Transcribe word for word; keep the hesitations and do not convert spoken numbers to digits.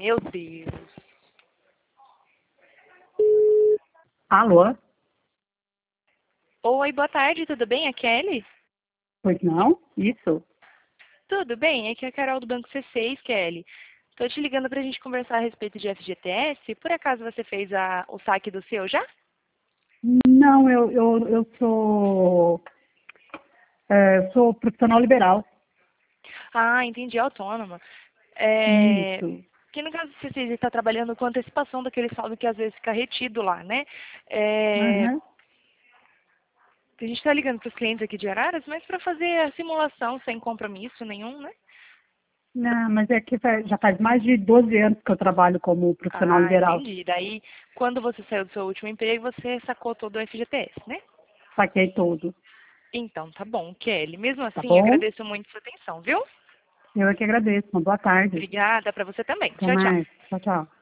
Meu Deus. Alô? Oi, boa tarde, tudo bem? É Kelly? Pois não? Isso? Tudo bem? Aqui é a Carol do Banco C seis, Kelly. Tô te ligando pra gente conversar a respeito de F G T S. Por acaso você fez a, o saque do seu já? Não, eu, eu, eu sou, é, sou profissional liberal. Ah, entendi, autônoma. É, Isso. que no caso você está trabalhando com antecipação daquele saldo que às vezes fica retido lá, né? É, Aham. a gente está ligando para os clientes aqui de Araras, mas para fazer a simulação sem compromisso nenhum, né? Não, mas é que fa- já faz mais de doze anos que eu trabalho como profissional Ah, liberal. entendi. Daí, quando você saiu do seu último emprego, você sacou todo o F G T S, né? Saquei tudo. Então, tá bom, Kelly. Mesmo Tá assim, bom? agradeço muito sua atenção, viu? Eu é que agradeço. Uma boa tarde. Obrigada para você também. Até Tchau, tchau. mais. Tchau, tchau.